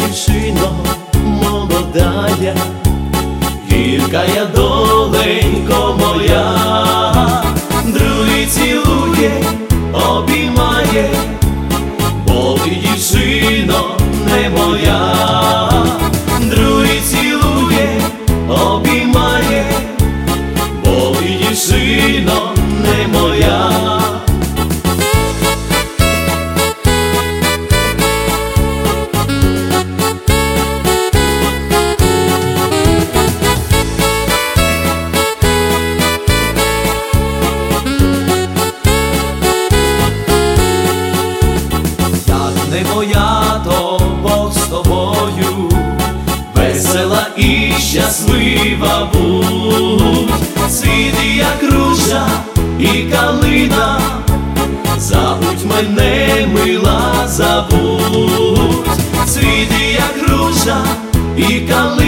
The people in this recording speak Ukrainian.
дівчино молодая, гіркая доленько моя, другий цілує, обіймає, бо ти, дівчино, не моя. Другий цілує, обіймає, бо ти, дівчино, не моя. Не моя, то Бог з тобою, весела і щаслива будь. Світ як ружа і калина, забудь мене, мила, забудь. Світ як ружа і калина,